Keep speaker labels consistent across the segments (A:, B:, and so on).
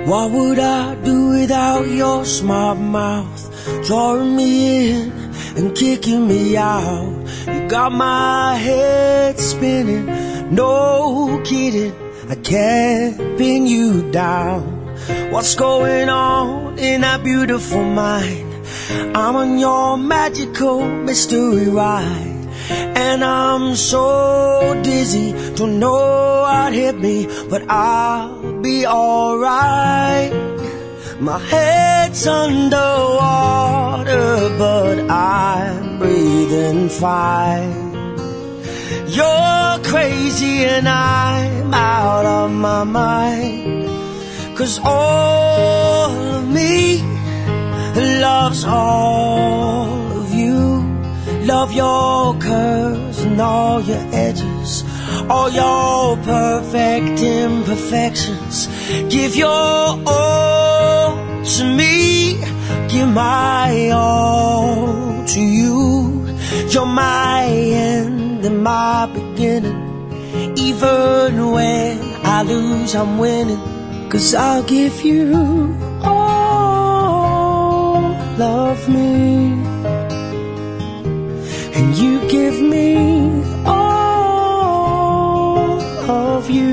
A: What would I do without your smart mouth, drawing me in and kicking me out? You got my head spinning, no kidding, I can't pin you down. What's going on in that beautiful mind? I'm on your magical mystery ride, and I'm so dizzy, don't know what hit me, but I'll be alright. My head's underwater, but I'm breathing fine. You're crazy and I'm out of my mind, 'cause all of me loves all of you. Love your curves and all your edges, all your perfect imperfections. Give your all to me, give my all to you. You're my end and my beginning. Even when I lose, I'm winning, 'cause I'll give you all of me, and you give me all of you.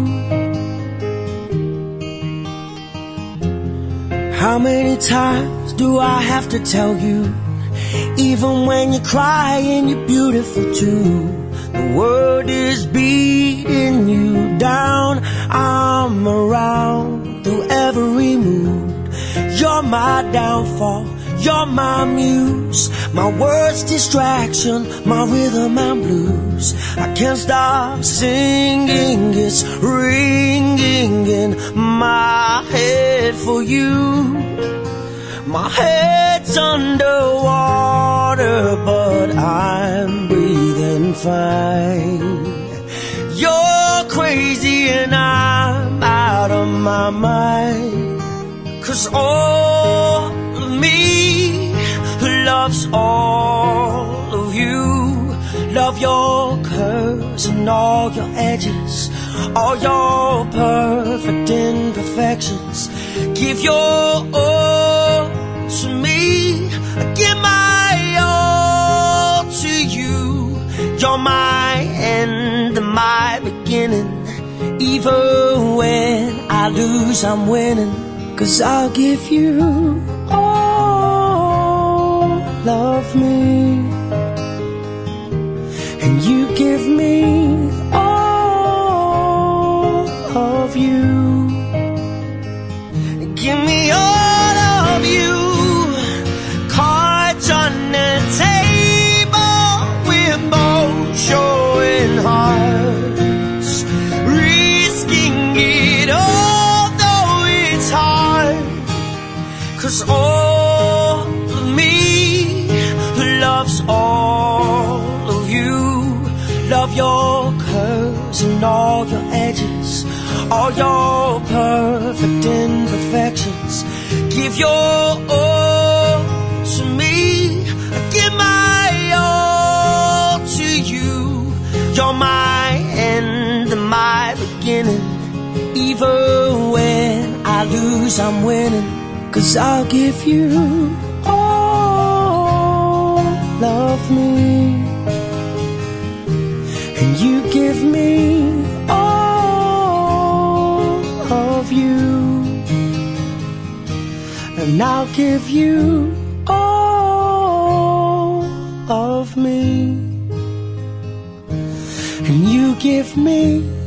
A: How many times do I have to tell you, even when you're crying, you're beautiful too? The world is beating you down, I'm around through every mood. You're my downfall, you're my muse, my worst distraction, my rhythm and blues. I can't stop singing, it's ringing in my head for you. My head's underwater, but I'm breathing fine. You're crazy and I'm out of my mind, 'cause all of me loves all of you. Love your curves and all your edges, all your perfect imperfections. Give your all to me, give my all to you. You're my end and my beginning. Even when I lose, I'm winning, 'cause I'll give you all of me, and you give me all of you. Give me all of you. Cards on the table, we're both showing hearts, risking it all, though it's hard. 'Cause all of me loves all of you. Love your curves and all your edges, all your perfect imperfections. Give your all to me, give my all to you. You're my end and my beginning. Even when I lose, I'm winning, 'cause I'll give you all of me, and you give me all of you, and I'll give you all of me, and you give me